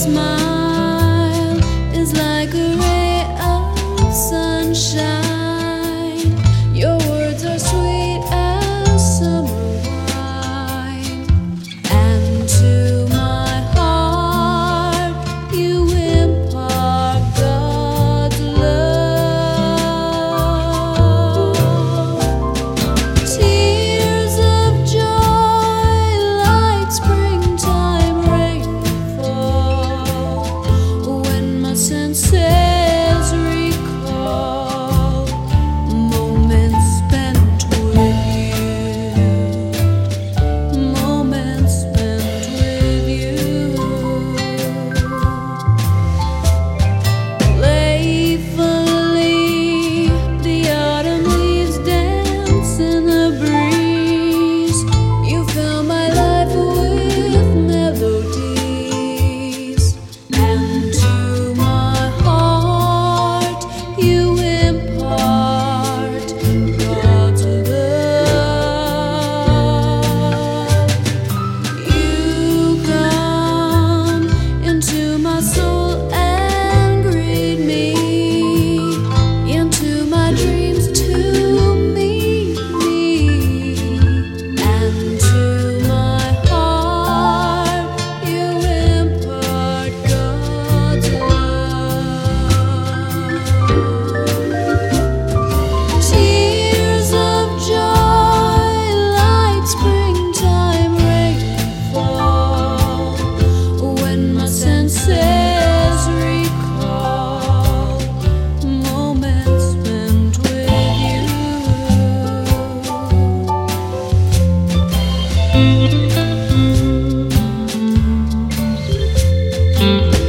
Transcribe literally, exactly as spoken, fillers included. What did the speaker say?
smile is like a ray of sunshine. Your words are sweet as summer wine, and to my heart you impart God's love. Tears of joy like springtime rainfall when my senses recall moments spent with you, moments spent with you. Playfully, the autumn leaves dance in the breeze. You fill my life with melodies, and to my heart you impart God's love. You come into my soul and greet me, into my dreams to meet me, and to my heart you impart God's love. Tears of joy like springtime rainfall when my senses recall moments spent with you.